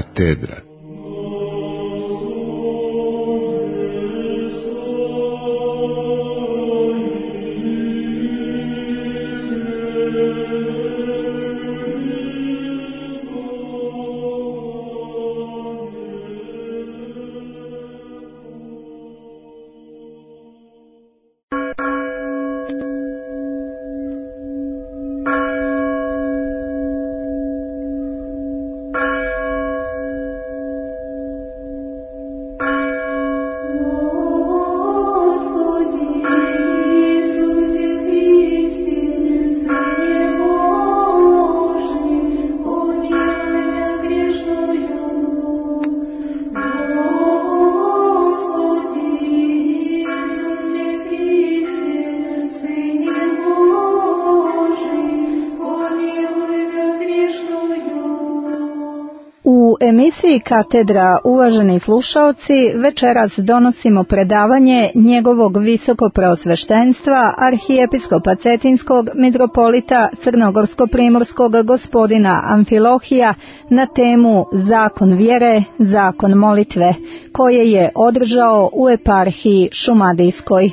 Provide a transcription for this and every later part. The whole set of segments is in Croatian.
katedra. U emisiji Katedra, uvaženi slušaoci, večeras donosimo predavanje njegovog visokopreosveštenstva, arhijepiskopa Cetinskog mitropolita Crnogorsko-primorskog gospodina Amfilohija na temu Zakon vjere, zakon molitve, koje je održao u eparhiji Šumadijskoj.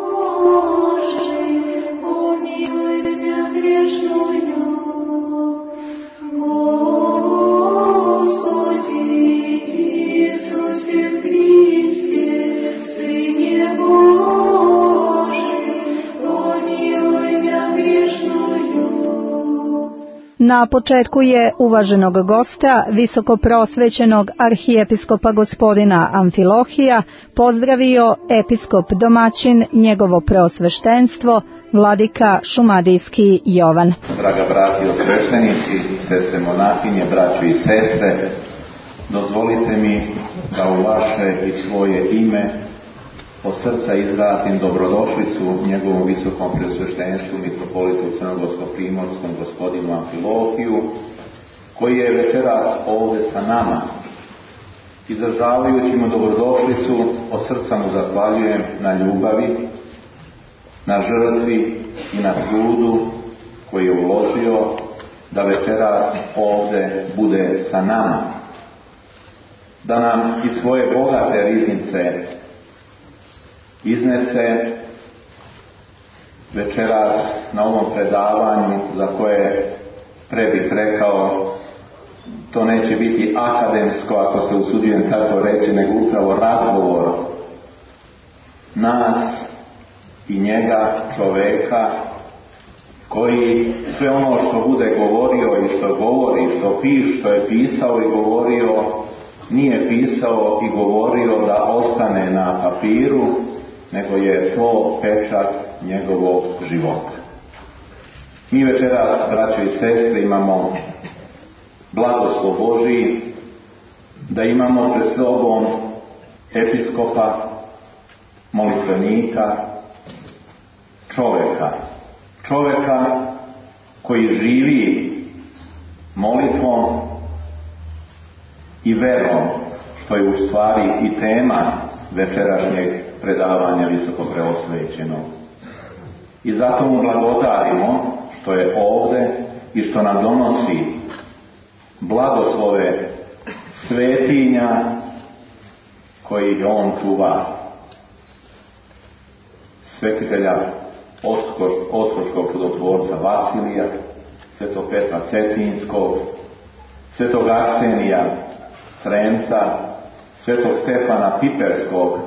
Na početku je uvaženog gosta, visokopreosvećenog arhijepiskopa gospodina Amfilohija, pozdravio episkop domaćin njegovo preosveštenstvo, vladika Šumadijski Jovan. Draga bratio sveštenici, sestre monahinje, braćo i sestre, dozvolite mi da u vaše i svoje ime od srca izrazim dobrodošlicu njegovom visokom preosveštenstvu mitropolitu Crnogorsko-primorskom gospodinu Amfilohiju, koji je večeras ovdje sa nama. Izražavajući mu dobrodošlicu, od srca mu zahvaljujem na ljubavi, na žrtvi i na trudu koji je uložio da večeras ovdje bude sa nama. Da nam iz svoje bogate riznice iznese večeras na ovom predavanju, za koje pre bih rekao, to neće biti akademsko, ako se usuđujem tako reći, nego upravo razgovor nas i njega, čoveka, koji sve ono što bude govorio i što govori, što piše, što je pisao i govorio, nije pisao i govorio da ostane na papiru, nego je to pečat njegovog života. Mi večeras, braćo i sestre, imamo blagoslov Božiji da imamo pred sobom episkopa, molitvenika, čoveka koji živi molitvom i verom, što je u stvari i tema večerašnjeg predavanja visokopreosvećenog. I zato mu blagodarimo što je ovdje i što nam donosi blagoslove svetinja koji on čuva. Svetitelja Ostroškog čudotvorca Vasilija, svetog Petra Cetinskog, svetog Arsenija Sremca, svetog Stefana Piperskog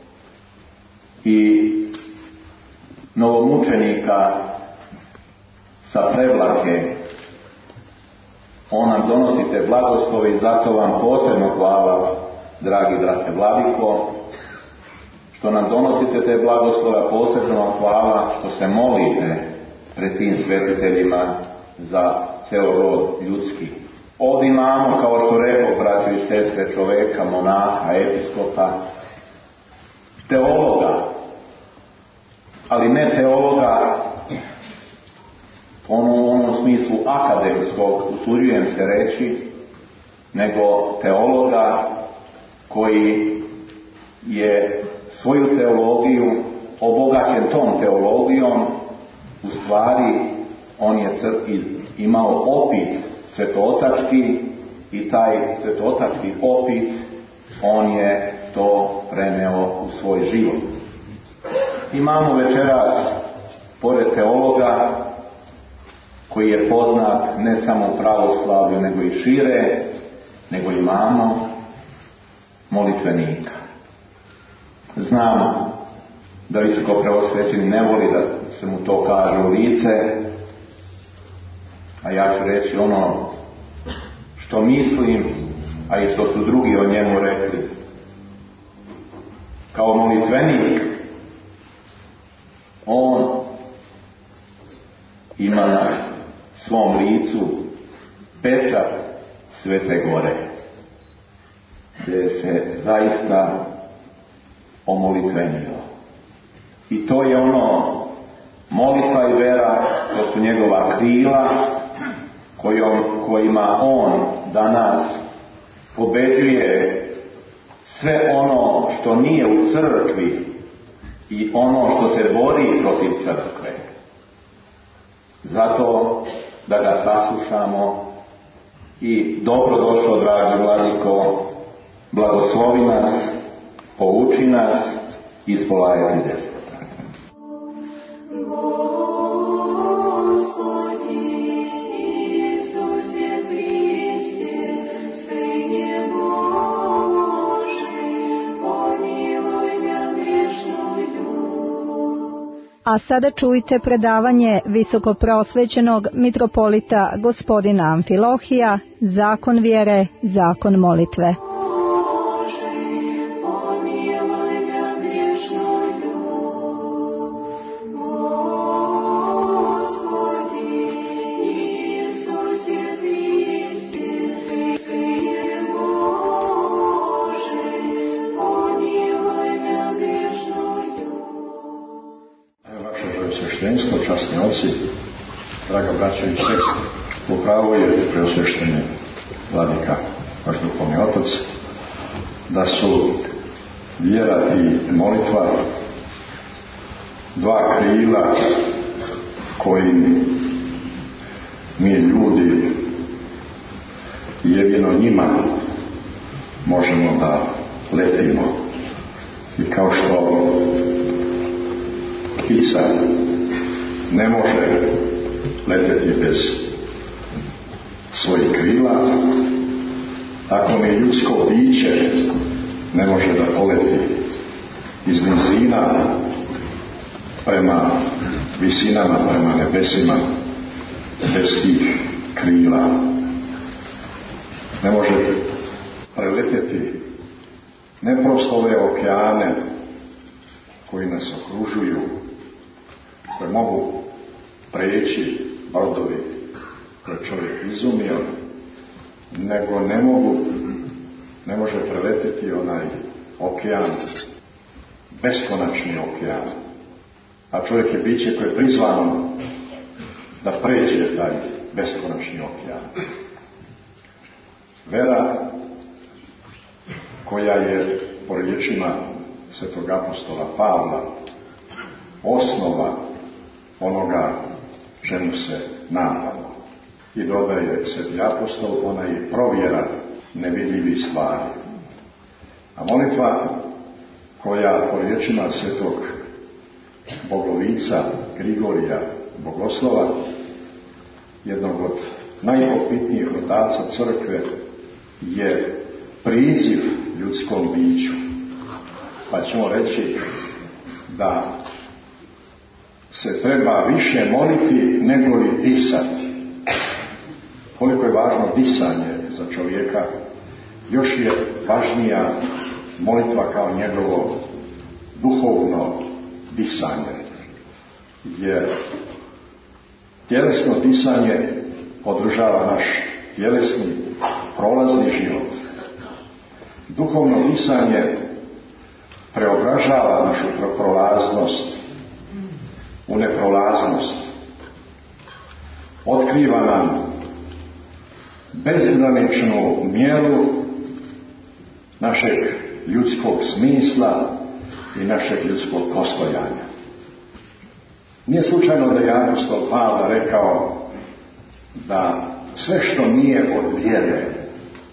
i novomučenika sa Prevlake. On nam donosi te blagoslove i zato vam posebno hvala, dragi brate vladiko, što nam donosite te blagoslove. Posebno vam hvala što se molite pred tim svetiteljima za ceo rod ljudski. Ovdje imamo, kao što rekao, braćo i sestre, čoveka, monaha, episkopa, teologa, ali ne teologa u onom smislu akademskog, usuđujem se reći, nego teologa koji je svoju teologiju obogaćen tom teologijom. U stvari on je imao opit svetootački i taj svetotački opit, on je to preneo u svoj život. Imamo večeras, pored teologa, koji je poznat ne samo u pravoslavlju, nego i šire, nego imamo molitvenika. Znamo da visoko preosvećeni ne voli da se mu to kaže u lice, a ja ću reći ono što mislim, a i što su drugi o njemu rekli. Kao molitvenik, on ima na svom licu pečat Svete Gore, gdje se zaista omolitvenio. I to je ono, molitva i vera, to su njegova krila kojima on danas pobeđuje sve ono što nije u crkvi i ono što se bori protiv crkve. Zato da ga saslušamo i dobrodošao, dragi vladiko, blagoslovi nas, pouči nas i spolajati despota. A sada čujte predavanje visokopreosvećenog mitropolita gospodina Amfilohija, Zakon vjere, zakon molitve. Časni oci, draga braća i sestre, upravo je preosvešteni vladika, vaš duhovni otac, da su vjera i molitva dva krila koji mi ljudi jedino njima možemo da letimo. I kao što ptica ne može letjeti bez svojih krila, tako ni ljudsko biće ne može da poleti iz nizina prema visinama, prema nebesima bez tih krila. Ne može preletjeti ne prosto ove okeane koji nas okružuju, koje mogu preći brodovi koje čovjek izumio, nego ne može preletjeti onaj okean, beskonačni okean. A čovjek je biće koje je prizvano da pređe taj beskonačni okean. Vera koja je, po riječima svetog apostola Pavla, osnova onoga čemu se nadamo. I dodaje sveti apostol, ona je provjera nevidljivih stvari. A molitva koja, po riječima svetog bogovica Grigorija Bogoslova, jednog od najopitnijih otaca crkve, je priziv ljudskom biću. Pa ćemo reći da se treba više moliti nego li disati. Koliko je važno disanje za čovjeka, još je važnija molitva kao njegovo duhovno disanje. Jer tjelesno disanje održava naš tjelesni prolazni život. Duhovno disanje preobražava našu prolaznost u neprolaznost. Otkriva nam bezgraničnu mjeru našeg ljudskog smisla i našeg ljudskog postojanja. Nije slučajno da je apostol Pavle rekao da sve što nije od vjere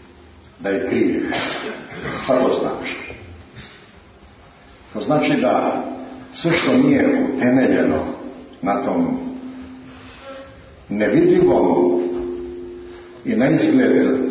da je grijeh. Šta to znači? To znači da sve što nije utemeljeno na tom nevidljivom i na izgled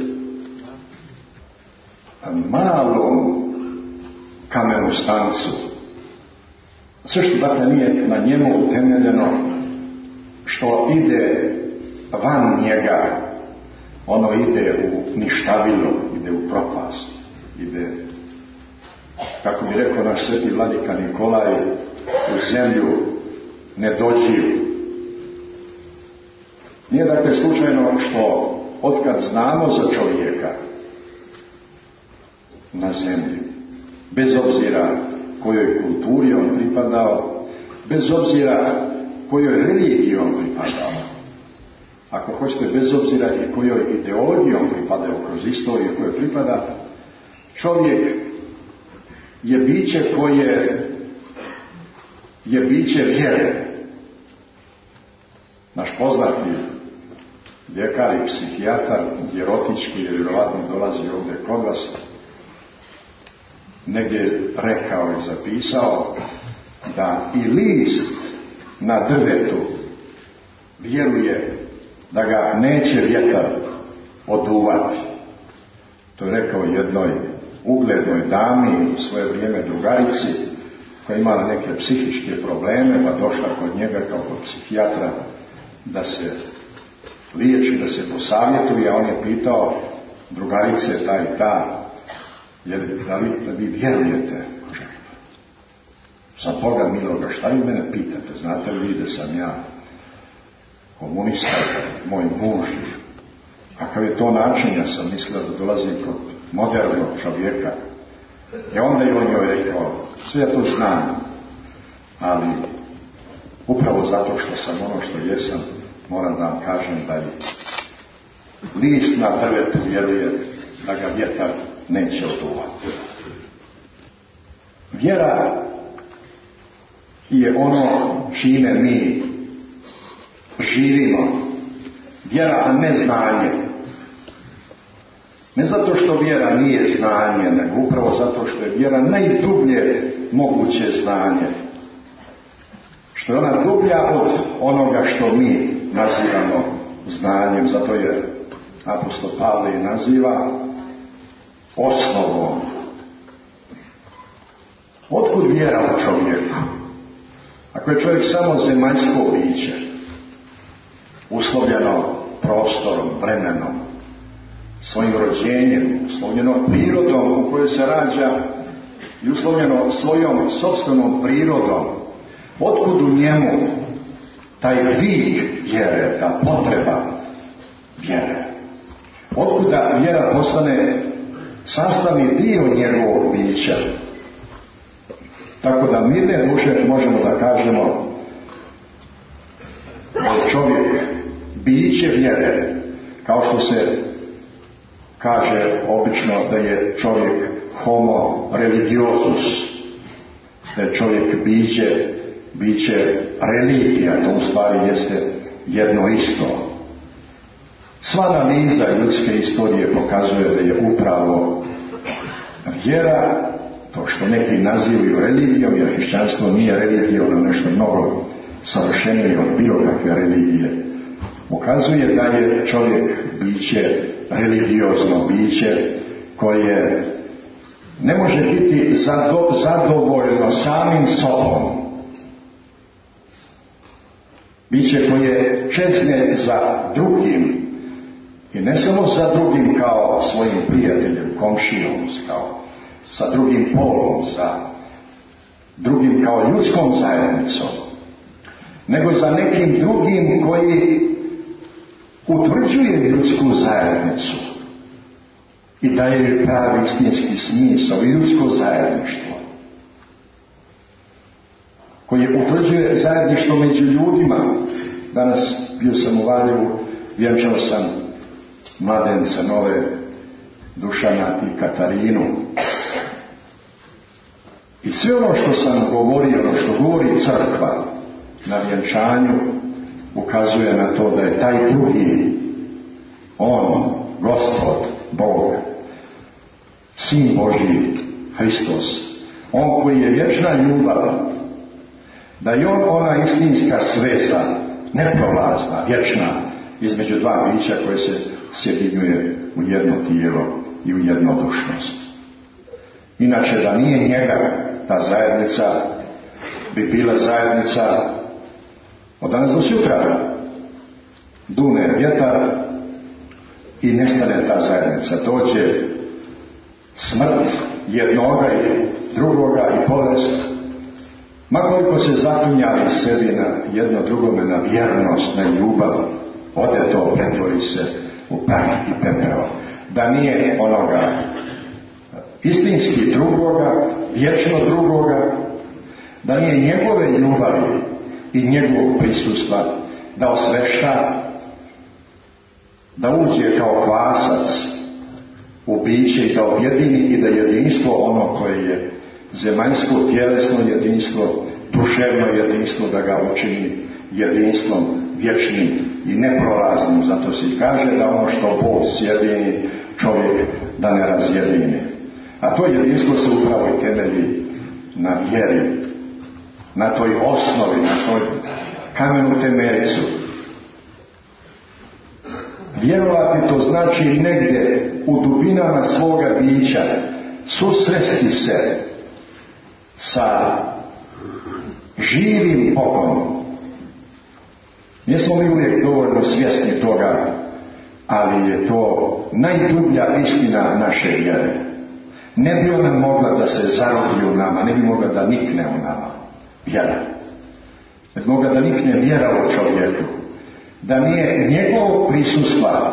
malom kamenu stancu, sve što dakle nije na njemu utemeljeno, što ide van njega, ono ide u ništavilo, ide u propast, ide, kako bi rekao naš sveti vladika Nikolaj, u zemlju nedođivu. Nije dakle slučajno što otkad znamo za čovjeka na zemlji, bez obzira kojoj kulturi on pripadao, bez obzira kojoj religiji on pripadao, ako hoćete bez obzira i kojoj ideologiji on pripadao kroz istoriju kojoj pripada, čovjek je biće koje je biće vjere. Naš poznati ljekar i psihijatar Jerotički, jer vjerovatno dolazi ovdje kod vas, negdje rekao i zapisao da i list na drvetu vjeruje da ga neće vjetar oduvati. To je rekao jednoj uglednoj dami u svoje vrijeme drugarici koja je imala neke psihičke probleme, pa došla kod njega kao kod psihijatra da se liječi, da se posavjetuje, a on je pitao drugarice ta i ta, da vi vjerujete? Za Boga miloga, šta vi mene pitate? Znate li vi da sam ja komunista, moj muž? Kakav je to način? Ja sam mislio da dolazim kod modernog čovjeka. I onda je on joj rekao, sve ja to znam, ali upravo zato što sam ono što jesam, moram da vam kažem da je list na drvetu vjeruje da ga vjetar neće oduvati. Vjera je ono čime mi živimo. Vjera, a ne znanje. Ne zato što vjera nije znanje, nego upravo zato što je vjera najdublje moguće znanje. Što je ona dublja od onoga što mi nazivamo znanjem. Zato je apostol Pavle naziva osnovom. Otkud vjera u čovjeku? Ako je čovjek samo zemaljsko biće, uslovljeno prostorom, vremenom, svojim rođenjem, uslovljeno prirodom u kojoj se rađa i uslovljeno svojom sopstvenom prirodom, otkud u njemu taj vik vjere, ta potreba vjere? Otkuda vjera postane sastavni dio njegovog bića? Tako da mirne duše možemo da kažemo da je čovjek biće vjere, kao što se kaže obično da je čovjek homo religiosus, da je čovjek biće religija, to u stvari jeste jedno isto. Sva analiza ljudske istorije pokazuje da je upravo vjera, to što neki nazivaju religijom, jer hrišćanstvo nije religija, ono nešto mnogo savršenije od bilo kakve religije, ukazuje da je čovjek biće religiozno biće koje ne može biti zadovoljno samim sobom. Biće koje čezne za drugim, i ne samo za drugim kao svojim prijateljem, komšijom, kao sa drugim polom, sa drugim kao ljudskom zajednicom, nego za nekim drugim koji utvrđuje ljudsku zajednicu i daje pravi istinski smisao i ljudsko zajedništvo, koji utvrđuje zajedništvo među ljudima. Danas bio sam u Valjevu, vjenčao sam mladence nove, Dušana i Katarinu. I sve ono što sam govorio, ono što govori crkva na vjenčanju, ukazuje na to da je taj drugi, on, Gospod, Bog, Sin Božji, Hristos, on koji je vječna ljubav, da je on ona istinska sveza, neprolazna, vječna, između dva bića koje se sjedinjuje u jedno tijelo i u jednodušnost. Inače, da nije njega, ta zajednica bi bila zajednica od danas do sutra. Dune vjetar i nestane ta zajednica. Dođe smrt jednoga i drugoga i bolest. Ma koliko se zaklinjali sebi na jedno drugome, na vjernost, na ljubav, ode to, pretvori se u prah i pepeo. Da nije onoga istinski drugoga, vječno drugoga, da nije njegove ljubavi i njegovog prisustva, da osvešta, da uđe kao kvasac u biće i da objedini i da jedinstvo ono koje je zemaljsko, tjelesno jedinstvo, duševno jedinstvo, da ga učini jedinstvom vječnim i neprolaznim. Zato se i kaže da ono što Bog sjedini, čovjek da ne razjedini. A to jedinstvo se upravo i temelji na vjeri, na toj osnovi, na toj kamenu temeljcu. Vjerovati to znači negdje u dubinama svoga bića susresti se sa živim Bogom. Nismo mi uvijek dovoljno svjesni toga, ali je to najdublja istina naše vjere. Ne bi ona mogla da se zarobi u nama, ne bi mogla da nikne u nama vjera. Ne bi mogla da nikne vjera u čovjeku. Da nije njegovog prisustva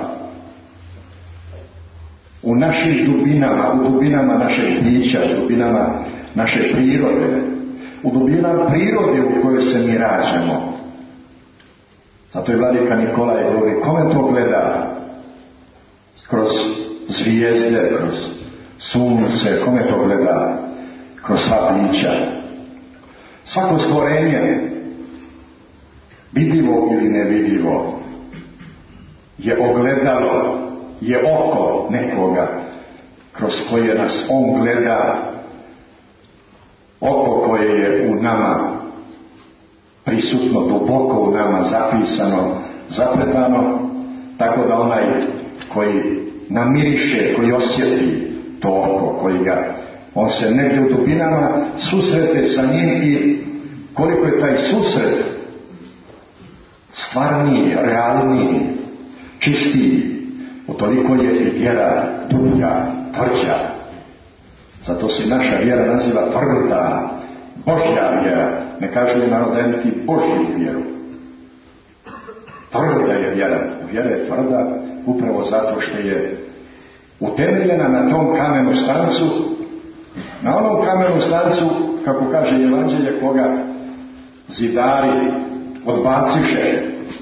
u naših dubinama, u dubinama našeg bića, u dubinama naše prirode, u dubinama prirode u kojoj se mi rađamo. Zato je vladika Nikolaj govori, kome to gleda? Kroz zvijezde, kroz sunce, kome to gleda? Kroz sva bića. Svako stvorenje, vidljivo ili nevidljivo, je ogledalo, je oko nekoga kroz koje nas on gleda, oko koje je u nama prisutno, duboko u nama zapisano, zapletano, tako da onaj koji namiriše, koji osjeti to oko, koji ga, on se negdje u dubinama susrete sa njim i koliko je taj susret stvarniji, realniji, čistiji, utoliko je i vjera dublja, tvrđa. Zato se naša vjera naziva tvrda, Božja vjera. Ne kaže narodem ti Božju vjeru. Tvrda je vjera. Vjera je tvrda upravo zato što je utemeljena na tom kamenu stancu, na onom kamenu stancu, kako kaže Evanđelje, koga zidari odbaciše,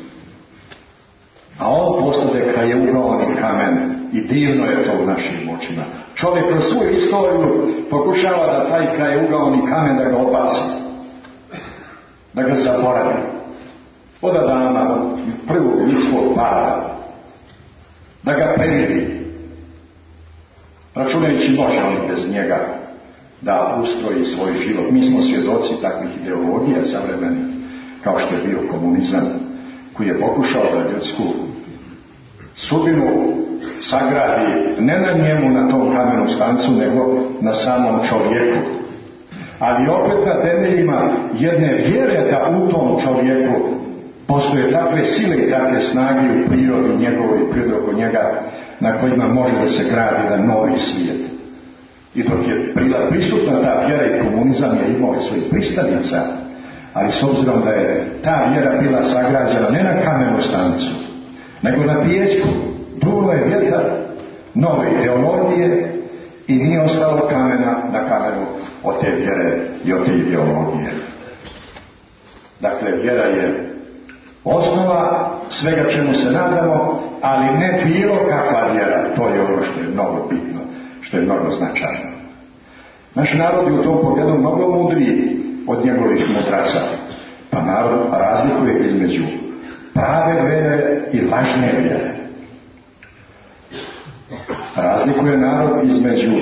a on postade krajeuglavni kamen i divno je to u našim očima. Čovjek kroz svoju istoriju pokušava da taj krajeuglavni kamen da ga odbaci, da ga zaboravi. Od Adama, prvog ljudskog pada, da ga previdi, računajući može on bez njega da ustroji svoj život. Mi smo svjedoci takvih ideologija savremenih, kao što je bio komunizam, koji je pokušao da ljudsku sudbinu sagradi ne na njemu, na tom kamenu stancu, nego na samom čovjeku. Ali opet na temeljima jedne vjere da u tom čovjeku postoje takve sile i takve snage u prirodi njegovoj i prirodi oko njega, na kojima može da se gradi jedan novi svijet. I dok je prisutna ta vjera i komunizam je imao svojih pristanica, ali s obzirom da je ta vjera bila sagrađena ne na kamenu stancu, nego na pijesku, dulo je vjetar nove ideologije i nije ostalo kamena na kamenu od te vjere i od te ideologije. Dakle, vjera je osnova svega čemu se nadamo, ali ne bilo kakva vjera. To je ono što je mnogo bitno, što je mnogo značajno. Naš narod je u tom pogledu mnogo mudriji od njegovih mudraca. Pa narod razlikuje između prave vjere i lažne vjere. Razlikuje narod između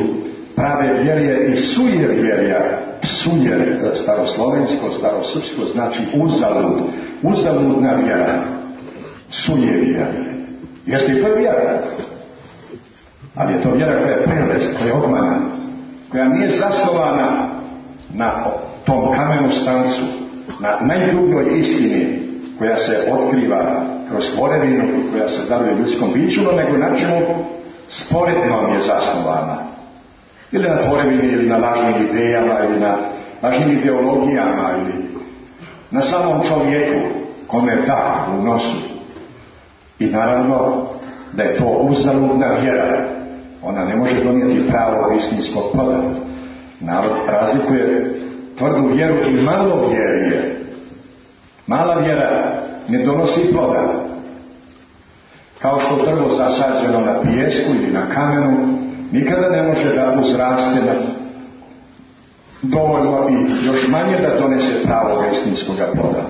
prave vjerje i sujevjerja. Suje, staroslovensko, starosrpsko, znači uzalud. Uzaludna vjera. Sujevjerje. Jeste i to vjera? Ali je to vjera koja je prelest, koja je obmana, koja nije zasnovana na tom kamenu stancu, na najdubljoj istini koja se otkriva kroz tvorevinu i koja se daruje ljudskom biću, nego na čemu sporednom je zasnovana. Ili na tvorevini, ili na lažnim idejama, ili na lažnim ideologijama, ili na samom čovjeku, kome je dah u nosu. I naravno da je to uzaludna vjera. Ona ne može donijeti pravo istinskog ploda. Narod razlikuje tvrdu vjeru i malo vjerje. Mala vjera ne donosi ploda. Kao što drvo zasađeno na pijesku ili na kamenu nikada ne može da uzraste dovoljno i još manje da donese pravog istinskog ploda.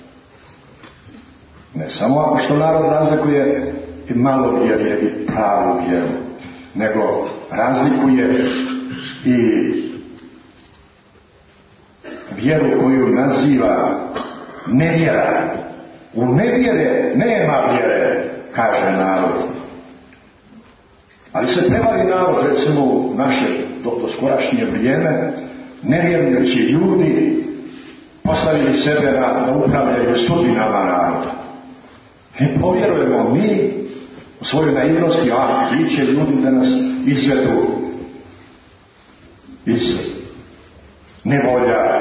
Ne samo što narod razlikuje i malo vjerje i pravu vjeru, nego razlikuje i vjeru koju naziva nevjera. U nevjere nema vjere, kaže narod. Ali se prevari narod, recimo u naše doskorašnje vrijeme, nevjerujući ljudi postavili sebe da upravljaju sudbinama naroda. I povjerujemo mi u svojoj naivnosti, ti će ljudi da nas izvedu iz nevolja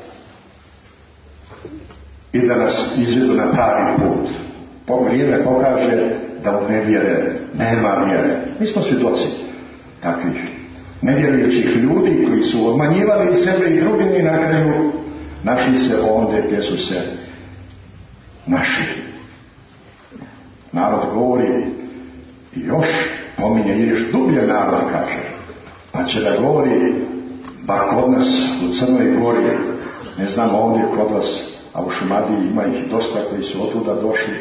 i da nas izvedu na pravi put. Vrijeme pokaže da u nevjere nema vjere. Mi smo svjedoci takvih nevjerujućih ljudi koji su obmanjivali sebe i drugim i na kraju našli se ovdje gdje su se našli. Narod govori i još pominje i još dublje narod kaže. Pa će da govori bar kod nas u Crnoj Gori, ne znam ovdje kod vas, a u Šumadiji ima ih dosta koji su otuda došli.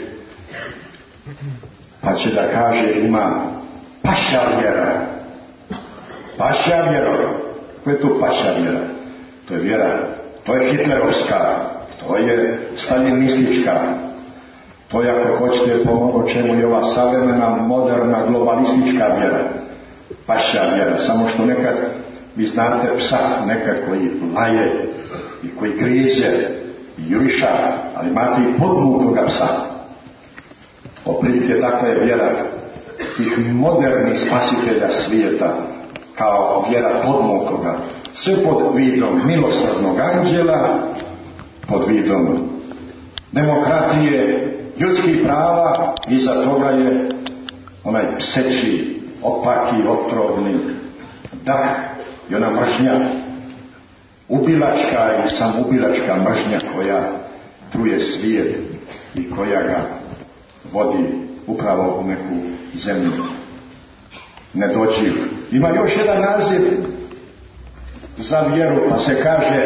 Pa će da kaže ima paša vjera. Paša vjera. Ko je tu paša vjera? To je vjera, to je hitlerovska, to je staljinistička. To je, ako hoćete, pomogu čemu je ova savremena, moderna, globalistička vjera. Paša vjera, samo što nekad, vi znate psa, nekad koji laje i koji grize i juriša, ali imate i podmutoga psa. Otprilike takva je vjera tih modernih spasitelja svijeta, kao vjera podmutoga. Sve pod vidom milosrdnog anđela, pod vidom demokratije, ljudskih prava, iza toga je onaj pseći, opaki, otrovni dah i ona mržnja, ubilačka i samubilačka mržnja koja truje svijet i koja ga vodi upravo u neku zemlju nedođiv. Ima još jedan naziv za vjeru, pa se kaže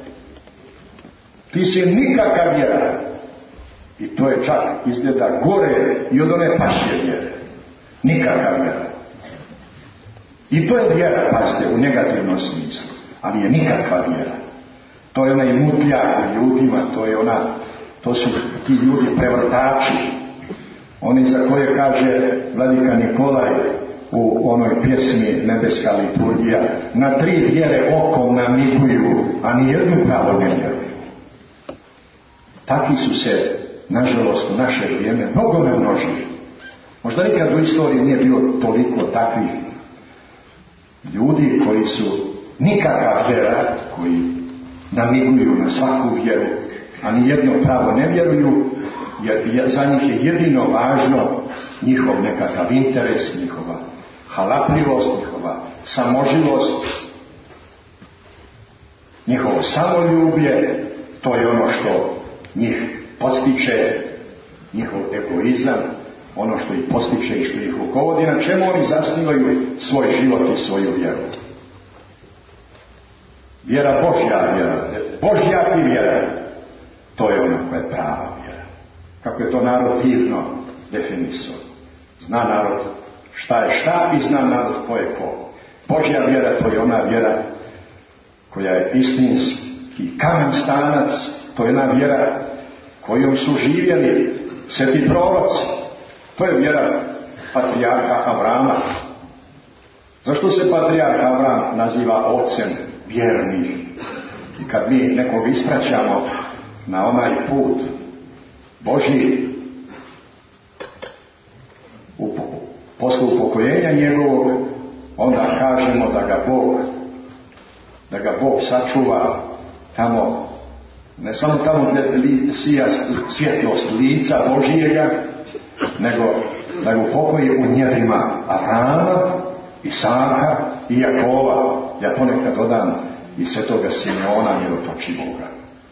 ti si nikakav vjera. I to je čak izgleda gore i od one pašje vjere. Nikakav vjera. I to je vjera, pazite, u negativnom smislu. Ali je nikakva vjera. To je onaj mutljak u ljudima, to su ti ljudi prevrtači. Oni za koje kaže vladika Nikolaj u onoj pjesmi Nebeska liturgija, na 3 vjere okom namiguju, a nijednu pravo ne vjeruju. Takvi su se, nažalost, u naše vrijeme mnogo ne množi. Možda nikad u istoriji nije bilo toliko takvih ljudi koji su nikakva vjera, koji namiguju na svaku vjeru, a nijedno pravo ne vjeruju, jer za njih je jedino važno njihov nekakav interes, njihova halapljivost, njihova samoživost, njihovo samoljublje. To je ono što njih podstiče, njihov egoizam, ono što ih postiče i što ih rukovodi, na čemu oni zasnivaju svoj život i svoju vjeru. Vjera Božja vjera, Božja ti vjera, to je ono koja je prava vjera. Kako je to narod divno definisao. Zna narod šta je šta i zna narod ko je ko. Božja vjera, to je ona vjera koja je istinski kamen stanac, to je ona vjera kojom su živjeli sveti proroci. To je vjera patrijarha Avrama. Zašto se patrijarh Avram naziva ocem vjernih? I kad mi nekog ispraćamo na onaj put Božji, u poslu upokojenja njegovog, onda kažemo da ga Bog sačuva tamo, ne samo tamo gdje sija svjetlost lica Božijega, nego da ga upokoji u njedrima Avrama, Isaka i Jakova. Ja ponekad dodam i svetoga Simeona Mirotočivoga.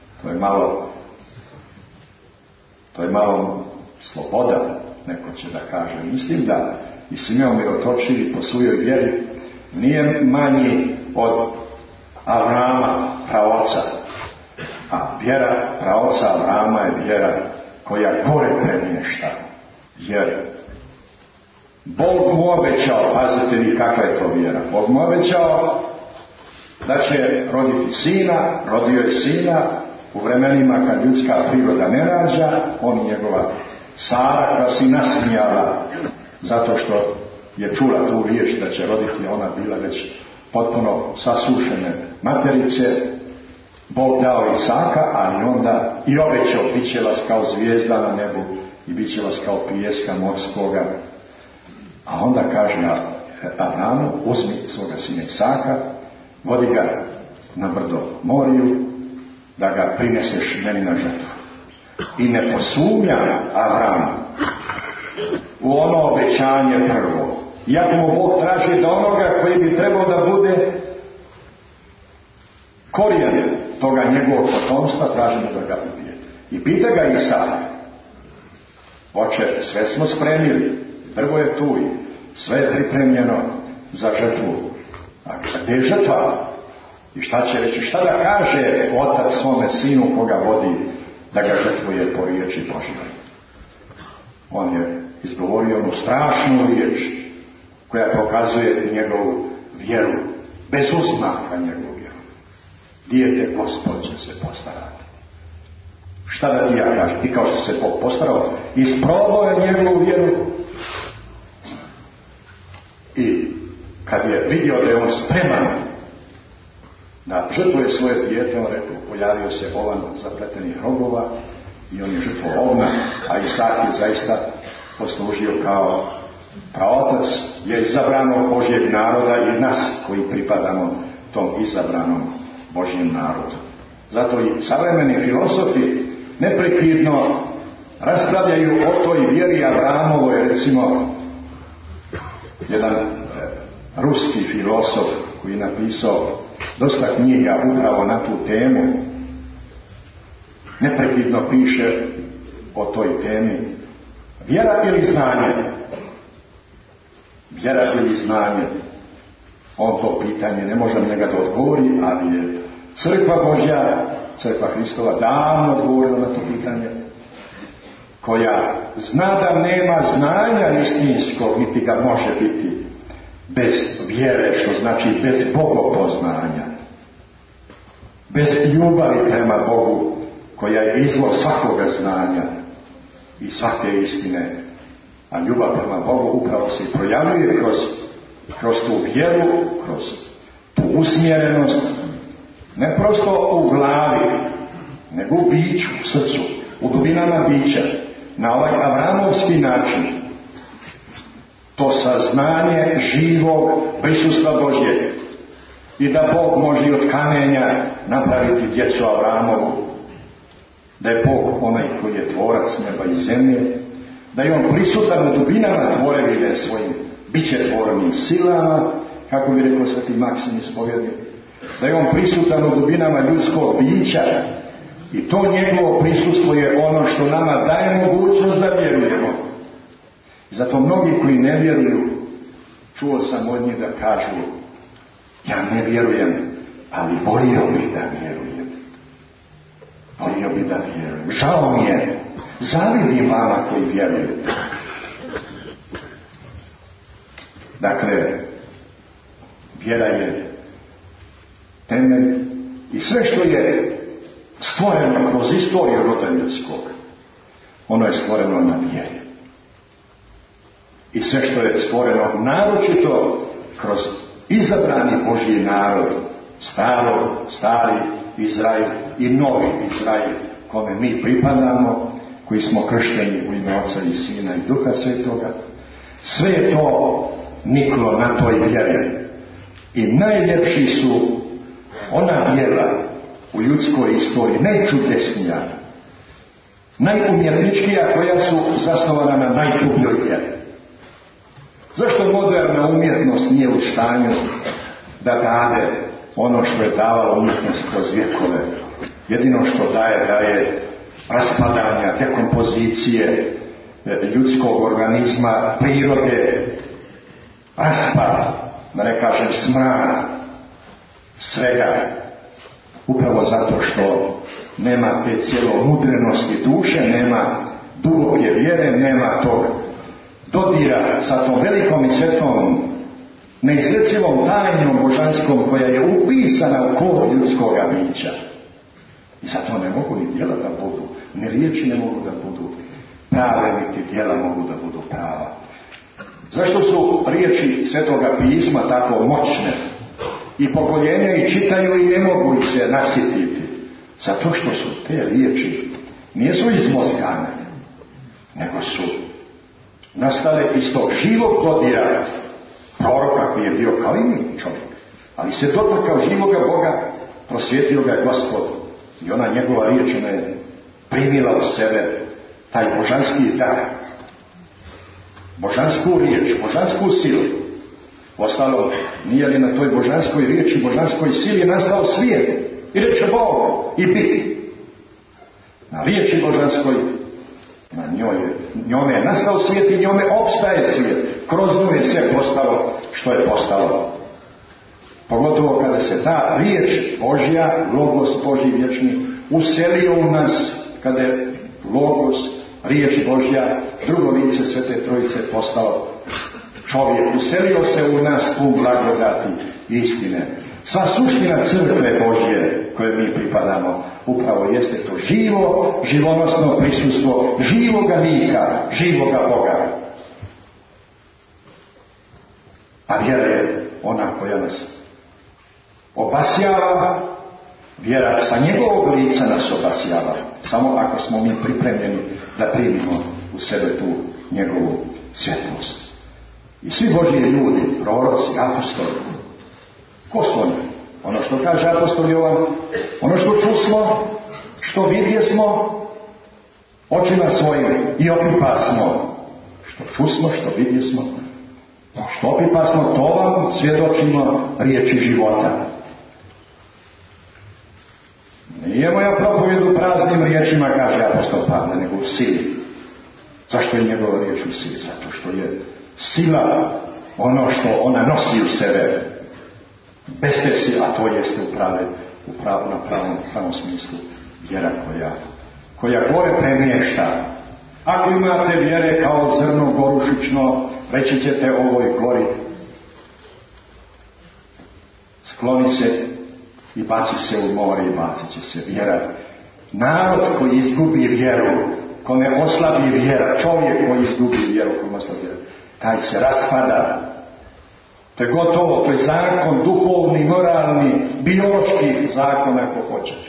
To je malo sloboda, neko će da kaže. Mislim da i Simeon Mirotočivi po svojoj vjeri nije manji od Avrama, praoca. A vjera praoca Avrama je vjera koja gore premješta. Jer Bog mu obećao, pazite vi kakva je to vjera, Bog mu obećao da će roditi sina, rodio je sina u vremenima kad ljudska priroda ne rađa, on i njegova Sara koja se nasmijala zato što je čula tu vijest da će roditi, ona bila već potpuno sasušene materice. Bog dao Isaka, ali onda i obećao, bit će vas kao zvijezda na nebu i bit će vas kao pijeska morskoga. A onda kaže Avramu, uzmi svoga sina Isaka, vodi ga na brdo Moriju, da ga prineseš meni na žrtvu. I ne posumnja Avram u ono obećanje prvo. Iako mu Bog traži da onoga koji bi trebao da bude korijen toga njegovog potomstva, traži da ga ubije. I pita ga Isak, oče, sve smo spremili, drvo je tu i sve je pripremljeno za žrtvu. A gdje je žrtva? I šta će reći? Šta da kaže otac svome sinu koga vodi da ga žrtvuje po riječi Božjoj? On je izgovorio onu strašnu riječ koja pokazuje njegovu vjeru, bez uzmaka njegovu vjeru. Dijete Gospod će se postarati. Šta da ti ja kažem? I kao što se Bog postarao, isprobao je njegovu vjeru i kad je vidio da je on spreman da žrtvuje svoje dijete, on rekao, pojavio se ovan zapletenih rogova i on je žrtvovao ovna, a Isak je zaista poslužio kao praotac je izabranog Božjeg naroda i nas koji pripadamo tom izabranom Božjem narodu. Zato i savremeni filosofi neprekidno raspravljaju o toj vjeri Avramovoj. Recimo jedan ruski filosof koji je napisao dosta knjiga upravo na tu temu, neprekidno piše o toj temi. Vjera ili znanje? Vjera ili znanje? On to pitanje ne može njega da odgovori, ali je Crkva Božja, Crkva Hristova davno odgovorila na to pitanje, koja zna da nema znanja istinskog, niti ga može biti bez vjere, što znači bez bogopoznanja, bez ljubavi prema Bogu, koja je izvor svakoga znanja i svake istine. A ljubav prema Bogu upravo se projavljuje kroz tu vjeru, kroz tu usmjerenost, ne prosto u glavi, nego u biću, u srcu, u dubinama bića, na ovaj avramovski način. To saznanje živog prisustva Božjeg i da Bog može od kamenja napraviti djecu Avramovu, da je Bog onaj koji je tvorac neba i zemlje, da je on prisutan u dubinama tvorevine svojim bićetvornim silama, kako bi rekao sveti Maksim ispovjednik, da je on prisutan u dubinama ljudskog bića i to njegovo prisustvo je ono što nama daje mogućnost da vjerujemo. I zato mnogi koji ne vjeruju, čuo sam od njih da kažu, ja ne vjerujem, ali volio bih da vjerujem. Volio bih da vjerujem. Žao mi je, zavidim vama koji vjerujete. Dakle, Vjera je temelj i sve što je stvoreno kroz istoriju roda ljudskog, ono je stvoreno na vjeri. I sve što je stvoreno naročito kroz izabrani Božji narod, stari Izrael i novi Izrael, kome mi pripadamo, koji smo kršteni u ime Oca i Sina i Duha Svetoga, sve je to niklo na toj vjeri. I najljepši su ona djela u ljudskoj istoriji, najčudesnija, najumjetničkija, koja su zasnovana na najdubljoj vjeri. Zašto moderna umjetnost nije u stanju da dade ono što je davala umjetnost kroz vjekove? Jedino što daje raspadanja, dekompozicije ljudskog organizma, prirode, raspad, da ne kažem smrad, svega, upravo zato što nema te cjelomudrenosti duše, nema duboke vjere, nema tog dodira sa tom velikom i svetom neizrecivom tajnom božanskom koja je upisana u kor ljudskoga bića. I zato ne mogu ni djela da budu, ni riječi ne mogu da budu prave, niti djela mogu da budu prava. Zašto su riječi Svetoga pisma tako moćne i pokoljenja i čitaju i ne mogu ih se nasjetiti? Zato što su te riječi nisu izmozgane, nego su nastale iz tog živog dodira proroka koji je bio kao i mi čovjek, ali se dotakao živoga Boga, prosvjetio ga je Gospod i ona njegova riječ ona je primila u sebe taj božanski dar, božansku riječ, božansku silu. Ostalo, nije li na toj božanskoj riječi, božanskoj sili nastao svijet i reče Bog i biti. Na riječi božanskoj, na njome je nastao svijet i njome opstaje svijet. Kroz nju je sve postalo što je postalo. Pogotovo kada se ta riječ Božja, Logos Božji vječni, uselio u nas, kada je Logos, riječ Božja, drugo lice Svete Trojice postao čovjek, uselio se u nas pun blagodati i istine. Sva suština crkve Božje koje mi pripadamo upravo jeste to živo, živonosno prisustvo živoga lika, živoga Boga. A vjera je ona koja nas obasjava, vjera sa njegovog lica nas obasjava, samo ako smo mi pripremljeni da primimo u sebe tu njegovu svjetlost. I svi Božji ljudi, proroci, apostoli, ko su oni? Ono što kaže apostol Jovan, ono što čusmo, što vidjesmo, očima svojim i opipasmo. Što čusmo, što vidjesmo, što opipasmo, to vam svjedočimo riječi života. Nije moja propovjed u praznim riječima, kaže apostol Pavle, nego u sili. Zašto je njegova riječ u sili? Zato što je sila ono što ona nosi u sebe. Bez te sile, a to jeste na pravom smislu vjera koja gore premješta. Ako imate vjere kao zrno gorušično, reći ćete ovoj gori, skloni se i baci se u more i bacit će se vjera. Narod koji izgubi vjeru, kome oslabi vjera, čovjek koji izgubi vjeru, kome oslabi vjeru, taj se raspada. To je gotovo, to je zakon, duhovni, moralni, biološki zakon, ako hoćete.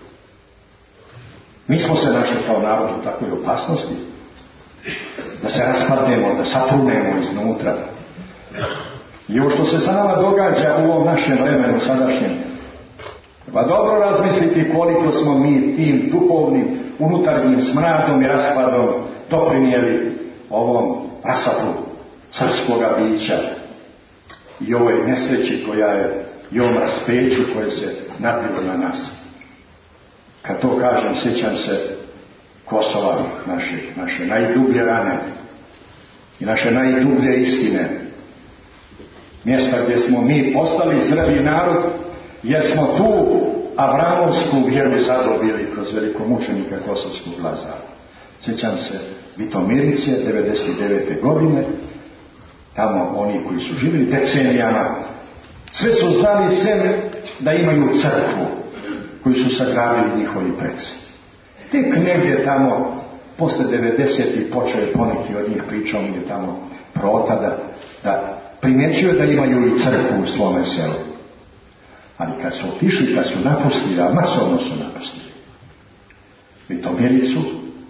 Mi smo se našli kao narod u takvoj opasnosti, da se raspadnemo, da satrunemo iznutra. I ovo što se sa nama događa u ovom našem vremenu sadašnjem, pa dobro razmisliti koliko smo mi tim duhovnim, unutarnjim smradom i raspadom doprinijeli ovom rasadu srpskoga bića i ovoj nesreći koja je i ovom raspeću koje se nadvilo na nas. Kad to kažem, sjećam se Kosova, naše najdublje rane i naše najdublje istine. Mjesta gdje smo mi postali zreli narod, jer smo tu Avramovsku vjeru zadobili kroz velikomučenika Kosovskog Lazara. Sjećam se Vitomirice 99. godine, tamo oni koji su živjeli decenijama Sve su znali sem da imaju crkvu koju su sagradili njihovi preci. Tek negdje tamo, posle 90. počeo je poneki od njih pričao mi je tamo prota da primjećuje da imaju i crkvu u svome selu. Ali kad su otišli, kad su napustili, a masovno su napustili Vitomiricu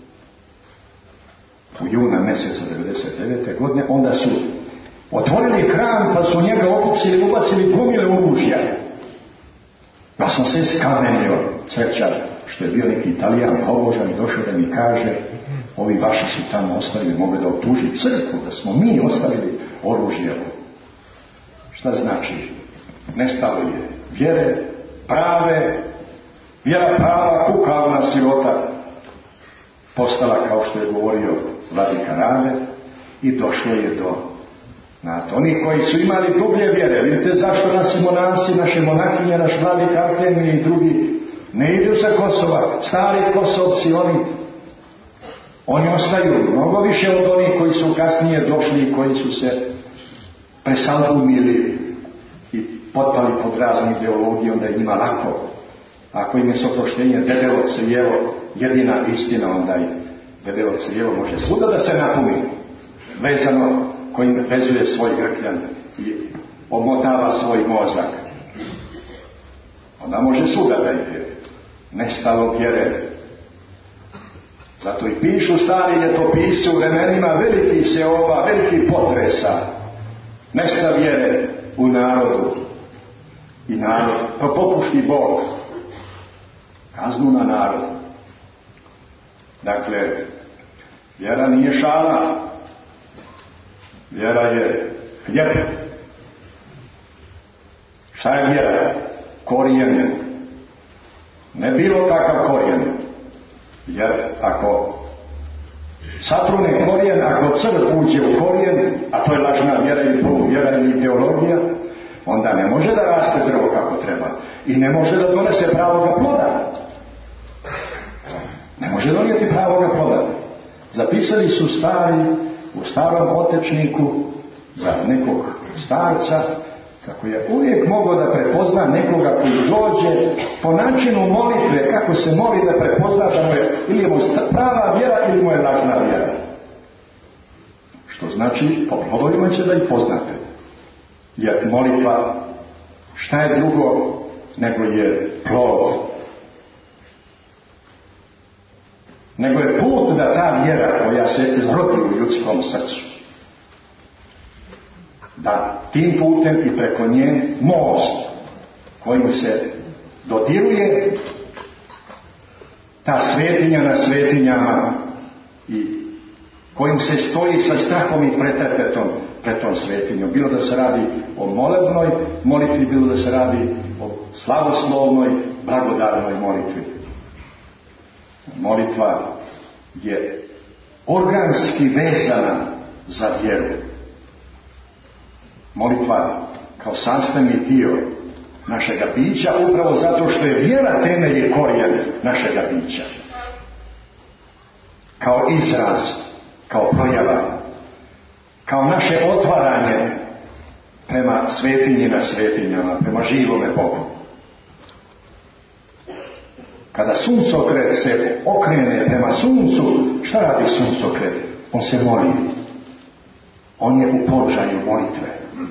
u juna mjeseca 99. godine, onda su otvorili hram pa su njega opicili, ubacili gomile oružja. Ja sam se skamenio, sreća što je bio neki Italijan pobožan i došao da mi kaže, ovi vaši su tamo ostavili, mogli da optuži crkvu, da smo mi ostavili oružje. Šta znači? Nestalo je vjere prave, vjera prava, kukavna sirota, postala, kao što je govorio vladika Rade, i došlo je do oni koji su imali dublje vjere. Vidite zašto nas i monasi, naše monahinje, naš vladika Artemije i drugi ne idu sa Kosova. Stari Kosovci, oni ostaju mnogo više od onih koji su kasnije došli i koji su se presalbumili i potpali pod razne ideologije, onda je njima lako. Ako im je s oproštenje debelo crijevo jedina istina, onda je debelo crijevo može svuda da se napuni, vezano kojim vezuje svoj grkljan i omotava svoj mozak. Onda može svuda da ide. Nestalo vjere. Zato i pišu stari ljetopisi u vremenima velikih seoba, velikih potresa. Nesta vjere u narodu. I narod, pa popušti Bog kaznu na narod. Dakle, vjera nije šala. Vjera je hljeb. Šta je vjera? Korijen. Ne bilo kakav korijen. Jer ako satrune korijen, ako crv uđe u korijen, a to je lažna vjera ili poluvjera ili ideologija, onda ne može da raste drvo kako treba. I ne može da donese pravoga ploda. Ne može donijeti pravoga ploda. Zapisali su stari u starom otečniku za nekog starca, kako je uvijek mogao da prepozna nekoga koji dođe po načinu molitve, kako se moli, da prepozna da mu je ili mu prava vjera ili mu je lažna vjera. Što znači, po plodovima će da ih poznate. Jer molitva, šta je drugo nego je plod? Nego je put da ta vjera koja se izrodi u ljudskom srcu, da tim putem i preko nje most kojim se dodiruje ta svetinja na svetinjama i kojim se stoji sa strahom i pretrpetom pred tom svetinjom. Bilo da se radi o molebnoj molitvi, bilo da se radi o slavoslovnoj, blagodarnoj molitvi. Molitva je organski vezana za vjeru. Molitva kao sastavni dio našega bića, upravo zato što je vjera temelj i korijen našega bića. Kao izraz, kao projava, kao naše otvaranje prema svetinji na svetinjama, prema živome Bogu. Kada suncokret se okrene prema suncu, šta radi suncokret? On se moli. On je u položaju molitve.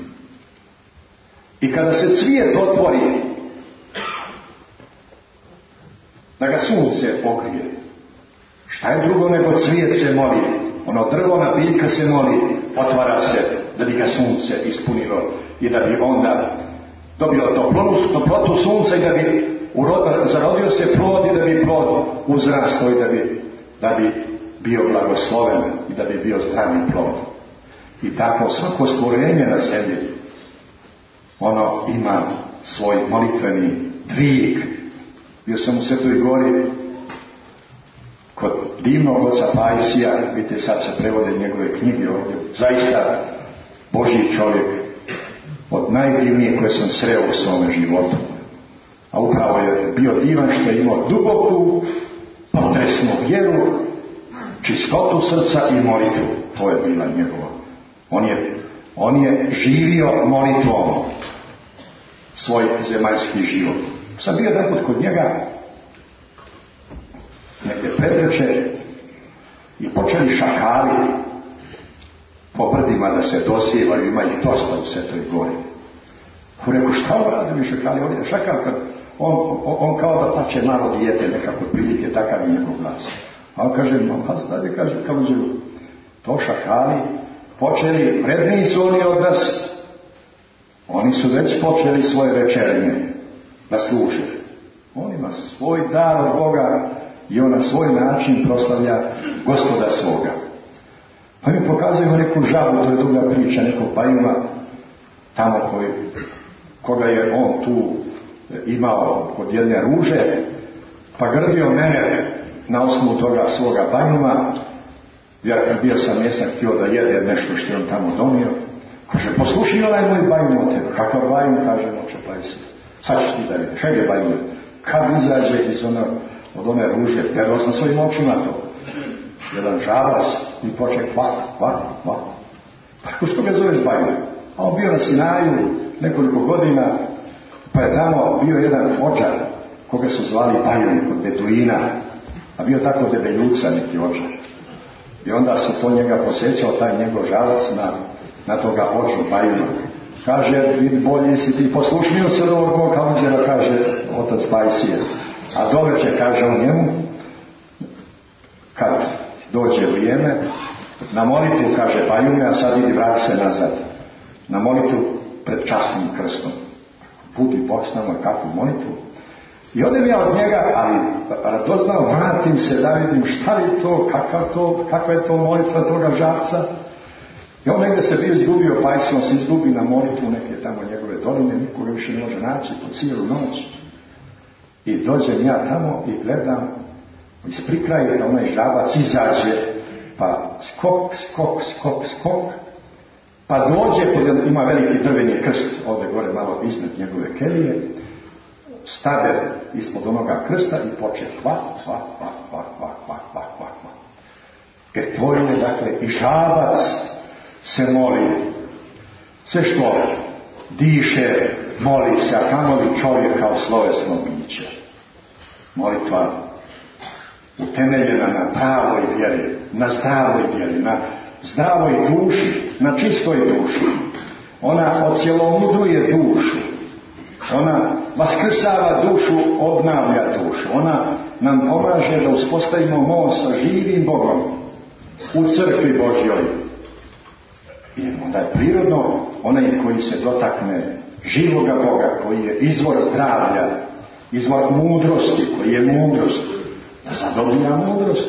I kada se cvijet otvori, da ga sunce pokrije, šta je drugo nego cvijet se moli? Ono drvona biljka se moli, otvara se da bi ga sunce ispunilo i da bi onda dobilo toplotu sunca i da bi zarodio se plod i da bi plod uzrastao i da bi bio blagosloven i da bi bio zdravi plod. I tako svako stvorenje na zemlji, ono ima svoj molitveni dvig. Bio sam u Svetoj Gori kod divnog oca Pajsija, vidite sad se prevode njegove knjige ovdje, zaista Božji čovjek, od najdivnije koje sam sreo u svome životu. A upravo je bio divan što je imao duboku, potresnu vjeru, čistotu srca i molitvu. To je bila njegova. On je živio molitvom. svoj zemaljski život. Sam bio jedan kod njega, negdje predreče, i počeli šakali po brdima da se dosijevaju, ima ih dosta u Svetoj Gori. Rekao, šta ovo radi mi šakali? On je šakal, on kao da plaće malo dijete, nekako prilike, takav je njegov glas. A on kaže, dalje, kaže, Kaluđeru, to šakali počeli, predniji su oni od vas, oni su već počeli svoje večerenje da služe. On ima svoj dar od Boga i on na svoj način proslavlja Gospoda svoga. Pa mi pokazujemo neku žabu, to je duga priča, nekog bajuma, tamo koga je on tu imao kod jedne ruže, pa grdio mene na osnovu toga svoga bajuma, jer bio sam mjesak htio da jede nešto što je on tamo donio. Kaže, poslušaj ovaj moj bajum od tebe. Kakav bajum, kaže, moće plajsi. Sad ćeš ti da vidiš, šta je bajum? Kad izađe od one ruže, gledao sam svojim očima to. Jedan žabac i poče kvak. Pa što ga zoveš bajum? A on bio na Sinaju nekoliko godina, pa je tamo bio jedan ođar, koga su zvali bajum kod Beduina, a bio tako debeljuca neki ođar. I onda se to njega posjećao, taj njegov žabac na toga oču bajuma. Kaže, vidi bolji si ti, poslušnio se od ovog mog Kaluđera, kaže otac Pajsije. A doveče, kaže on njemu, kad dođe vrijeme, na molitvu, kaže bajume, a sad idi vrati se nazad. Na molitvu pred časnim krstom. Budi Bog s nama, kakvu molitvu. I odem ja od njega, ali radoznao, vratim se da vidim šta je to, kakva je to molitva toga žabca. I on negdje se bio izgubio, Pajsi, on se izgubi na molitvu neke tamo njegove doline, nikoga više ne može naći po cijelu noć. I dođem ja tamo i gledam, iz prikraja da onaj žabac izađe, pa skok, pa dođe, ima veliki drveni krst, ovdje gore malo iznad njegove kelije, stade ispod onoga krsta i poče kvak. Jer to je, dakle, i žabac se moli. Sve što diše, moli se, a kamoli čovjek kao slovesno biće. Molitva utemeljena na pravoj vjeri, na zdravoj vjeri, na zdravoj duši, na čistoj duši. Ona ocjelomudruje dušu. Ona vaskrsava dušu, obnavlja dušu. Ona nam pomaže da uspostavimo most sa živim Bogom u crkvi Božjoj. I onda je prirodno onaj koji se dotakne živoga Boga, koji je izvor zdravlja, izvor mudrosti, koji je mudrost, da zadovolja mudrost.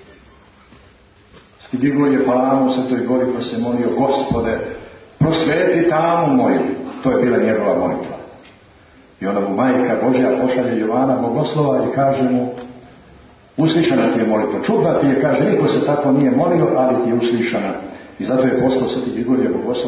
Stigo je Palamo u Svetoj Gori pa se molio, Gospode, prosveti tamu moju. To je bila njegova molitva. I onda mu majka Božja pošalje Jovana Bogoslova i kaže mu, uslišana ti je molitva. Čudna ti je, kaže, niko se tako nije molio, ali ti je uslišana. I zato je postao Sveti Grigorije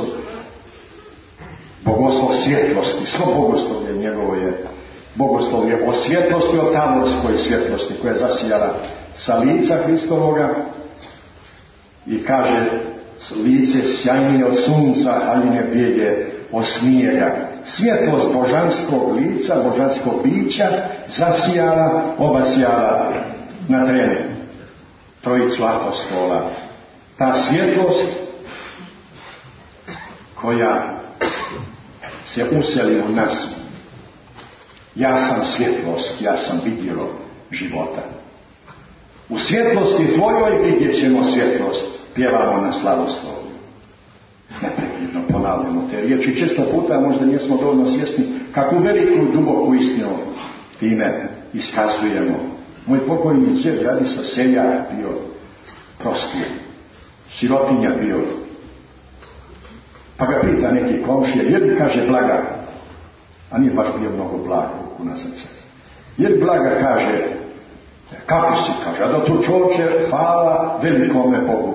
Bogoslov svjetlosti. Svo bogoslovlje njegovo je bogoslovlje o svjetlosti, o tavorskoj svjetlosti koja je zasijala sa lica Hristovoga i kaže, lice sjajnije od sunca, haljine bijege od snijega. Svjetlost božanskog lica, božanskog bića zasijala, obasjala na trenu trojicu apostola. Ta svjetlost koja se useli u nas. Ja sam svjetlost, ja sam vidjelo života. U svjetlosti tvojoj vidjet ćemo svjetlost. Pjevamo na slavoslovlju. Neprekidno ponavljamo te riječi. Često puta možda nismo dovoljno svjesni kakvu veliku i duboku istinu time iskazujemo. Moj pokojni djed Radislav seljak bio prosti, sirotinja bio. Pa ga pita neki komšija, jer kaže blaga, a nije baš bio mnogo blaga ruku na srce. Jer blaga kaže, kako si, kaže, a da tu čovječe hvala velikome Bogu.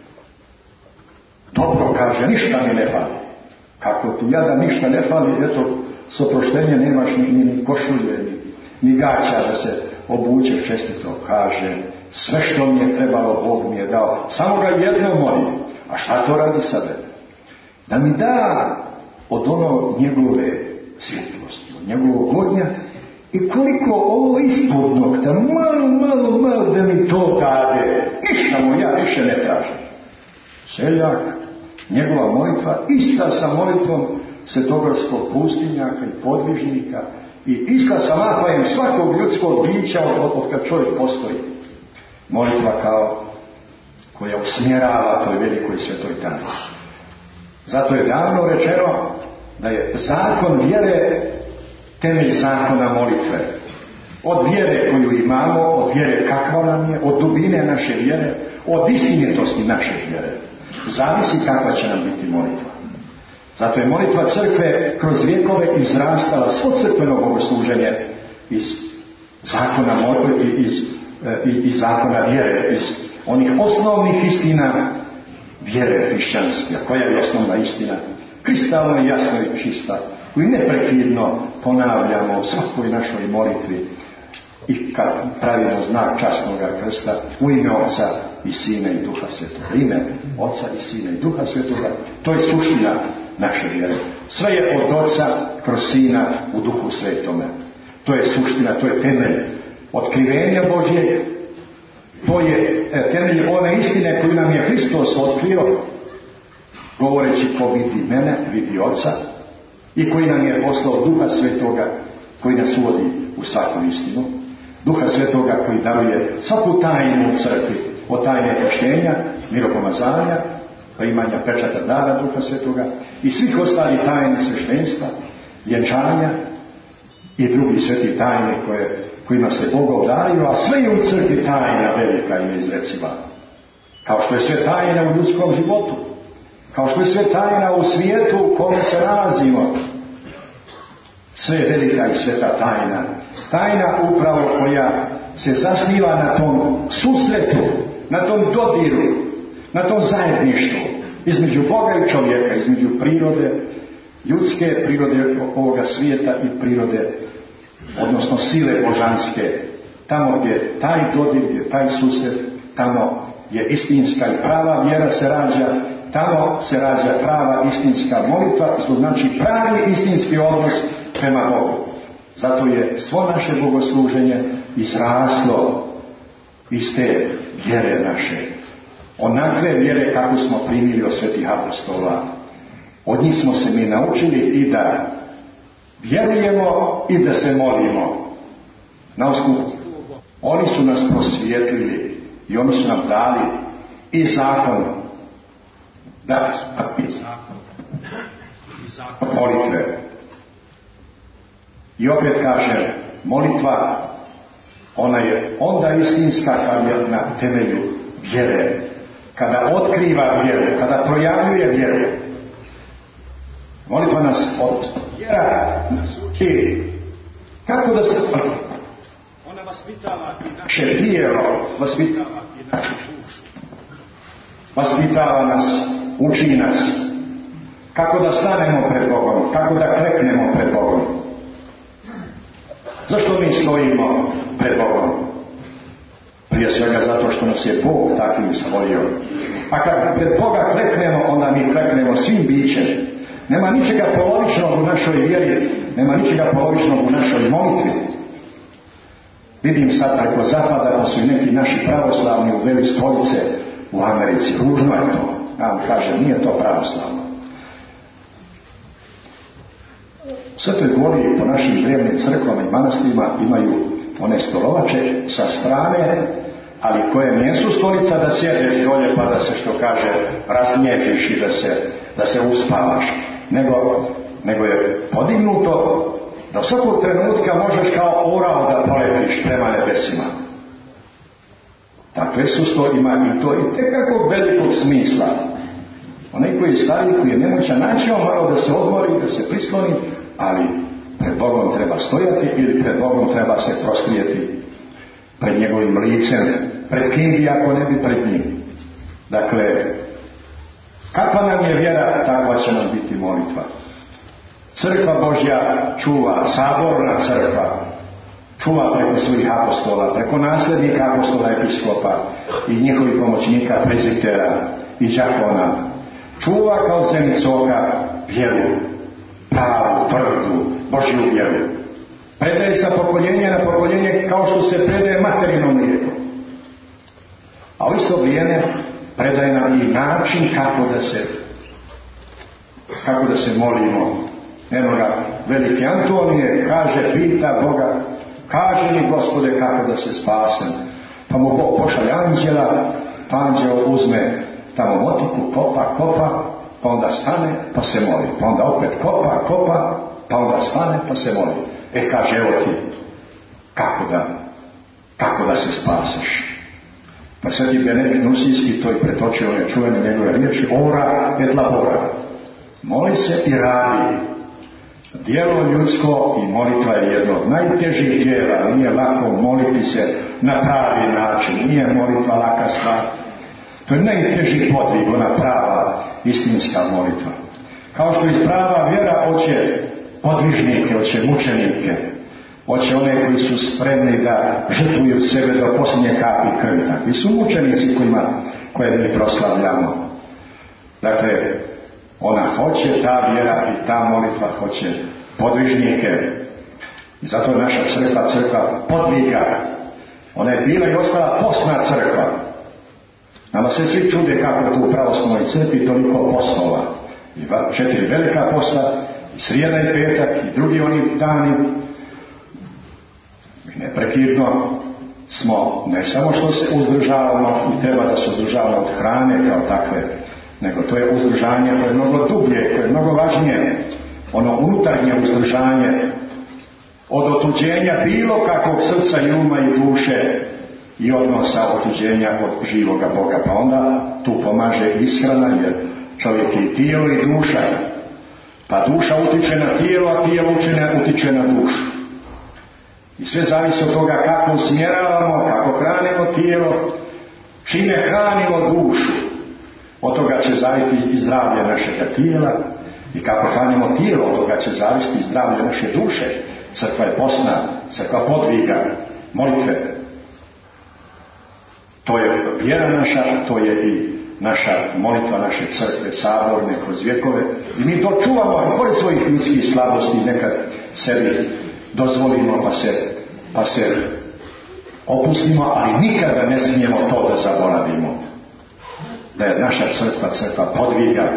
Dobro, kaže, ništa mi ne fali. Kako ti jada ništa ne fali, eto, s oproštenja nemaš ni košulje, ni gaća da se obučeš čestito. Kaže, sve što mi je trebalo, Bog mi je dao. Samo ga jedno molim. A šta to radi sada? Da mi da od ono njegove svjetlosti. svjetlosti, od njegovog ognja i koliko ovo ispodnog, da malo da mi to dade, ništa mu ja više ne tražim. Seljak, njegova molitva, ista sa molitvom svetogorskog pustinjaka i podvižnika i ista sa vapajem svakog ljudskog bića od kad čovjek postoji. Molitva kao koja usmjerava toj velikoj svetoj tajni. Zato je davno rečeno da je zakon vjere temelj zakona molitve. Od vjere koju imamo, od vjere kakva nam je, od dubine naše vjere, od istinitosti naše vjere, zavisi kakva će nam biti molitva. Zato je molitva crkve kroz vjekove izrastala svo crkveno bogosluženje iz zakona molitve, iz zakona vjere, iz onih osnovnih istina vjere hrišćanske. Koja je osnovna istina? Kristalno, jasno i čista, koju neprekidno ponavljamo u svakoj našoj molitvi i kad pravimo znak časnoga krsta u ime Oca i Sina i Duha Svetoga. Ime Oca i Sina i Duha Svetoga, to je suština naše vjere. Sve je od Oca kroz Sina u Duhu Svetome. To je suština, to je temelj otkrivenja Božje, to je temelj one istine koju nam je Hristos otkrio, govoreći ko vidi mene, vidi Oca, i koji nam je poslao Duha Svetoga, koji nas uvodi u svaku istinu. Duha Svetoga koji daruje svaku tajnu u crkvi, od tajne krštenja, miropomazanja, primanja pečata dara Duha Svetoga i svih ostalih tajni sveštenstva, vjenčanja i drugih svetih tajne kojima se Bog obdario, a sve je u crkvi tajna velika i neizreciva. Kao što je sve tajna u ljudskom životu, kao što je sve tajna u svijetu u kome se nalazimo, sve je velika i sveta tajna. Tajna upravo koja se zasniva na tom susretu, na tom dodiru, na tom zajedništvu između Boga i čovjeka, između prirode, ljudske prirode ovoga svijeta i prirode, odnosno sile božanske. Tamo gdje taj dodir, gdje taj susret, tamo je istinska i prava vjera se rađa, tamo se rađa prava istinska molitva, što znači pravi istinski odnos prema Bogu. Zato je svo naše bogosluženje izraslo iz te vjere naše. Onakve vjere kako smo primili od svetih apostola. Od njih smo se mi naučili i da vjerujemo i da se molimo. Na osnovu oni su nas prosvijetlili i oni su nam dali i zakon. Dali su nam i zakon molitve. I opet kaže, molitva, ona je onda istinska kad je na temelju vjere. Kada otkriva vjeru, kada projavljuje vjeru. Molitva nas vjera nas uči kako da se ona vaspitava i naše tijelo, vaspitava i našu dušu. Vaspitava nas, uči nas kako da stanemo pred Bogom, kako da kleknemo pred Bogom. Zašto mi stojimo pred Bogom? Prije svega zato što nas je Bog takvim stvorio. A kad pred Boga kleknemo, onda mi kleknemo svim bićem. Nema ničega polovičnog u našoj vjeri, nema ničega polovičnog u našoj molitvi. Vidim sad preko zapada da su i neki naši pravoslavni uveli stolice u Americi. Ružno je to. Ja vam kažem, nije to pravoslavno. U Svetoj Gori po našim drevnim crkvama i manastirima imaju one stolovače sa strane, ali koje nisu stolica da sjedeš dolje pa da se, što kaže, raznježiš i da se uspavaš, nego je podignuto da svakog trenutka možeš kao orao da poletiš prema nebesima. Takve susto ima i to i tekako velikog smisla. Onaj koji je stariji, koji je nemoćan, naći on malo da se odmori, da se prisloni, ali pred Bogom treba stojati ili pred Bogom treba se proskrijeti pred njegovim licem, pred kim bi ako ne bi pred njim. Dakle, kakva nam je vjera, takva će nam biti molitva. Crkva Božja čuva, saborna crkva, čuva preko svojih apostola, preko nasljednika apostola, episkopa i njihovih pomoćnika, prezbitera i đakona. Čuva kao zenicu oka vjeru, pravu, tvrdu, Božju vjeru. Predaje sa pokoljenja na pokoljenje kao što se predaje materinom mlijeko. A u isto vrijeme predaje nam i način kako da se molimo. Eno ga, veliki Antonije kaže, pita Boga, kaže mi Gospode kako da se spasem. Pa mu Bog pošalje anđela, pa anđel uzme tamo motiku, kopa, pa onda stane, pa se moli. Pa onda opet kopa, pa onda stane, pa se moli. Kaže, evo ti, kako da se spaseš. Pa Sveti Benedikt Nusijski to i pretočio one čuvene njegove riječi, ora et labora. Moli se i radi. Djelo ljudsko i molitva je jedno od najtežih djela. Nije lako moliti se na pravi način. Nije molitva laka stvar. To je najteži podvig, ona prava istinska molitva. Kao što iz prava vjera hoće podvižnike, hoće mučenike, hoće one koji su spremni da žrtvuju sebe do posljednje kapi krvi. Takvi su mučenici koje mi proslavljamo. Dakle, ona hoće, ta vjera i ta molitva hoće podvižnike. I zato je naša crkva podviga. Ona je bila i ostala postna crkva. Nama se svi čude kako je tu u pravoslavnoj crkvi toliko postova. I 4 velika posta, i srijeda i petak, i drugi oni dani. I neprekidno smo, ne samo što se uzdržavamo i treba da se uzdržavamo od hrane kao takve, nego to je uzdržanje koje je mnogo dublje, koje je mnogo važnije, ono unutarnje uzdržanje od otuđenja bilo kakvog srca i uma i duše i odnosa otuđenja od živoga Boga. Pa onda tu pomaže ishrana, jer čovjek je i tijelo i duša. Pa duša utiče na tijelo, a tijelo utiče na dušu. I sve zavisi od toga kako usmjeravamo, kako hranimo tijelo, čime hranimo dušu. Od toga će zavisiti i zdravlje našega tijela, i kako hranimo tijelo, od toga će zavisiti i zdravlje naše duše. Crkva je postna, crkva podviga, molitve. To je vjera naša, to je i naša molitva, naše crkve, saborne, kroz vjekove. I mi to čuvamo, i pored svojih ljudskih slabosti nekad sebi dozvolimo, pa se opustimo, ali nikada ne smijemo to da zaboravimo. Da je naša crkva podviga